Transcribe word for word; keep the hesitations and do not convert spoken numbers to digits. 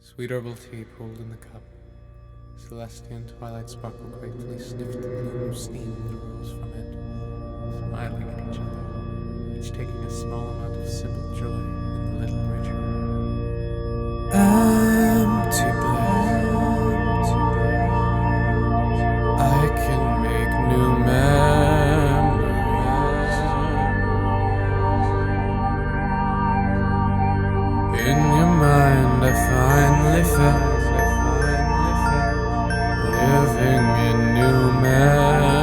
Sweet herbal tea pulled in the cup. Celestian twilight sparkle gratefully sniffed the bloom of steam that arose from it, smiling at each other, each taking a small amount of simple joy in the little ritual. Empty bliss, I can make new memories. In your mind I finally felt living in new memories.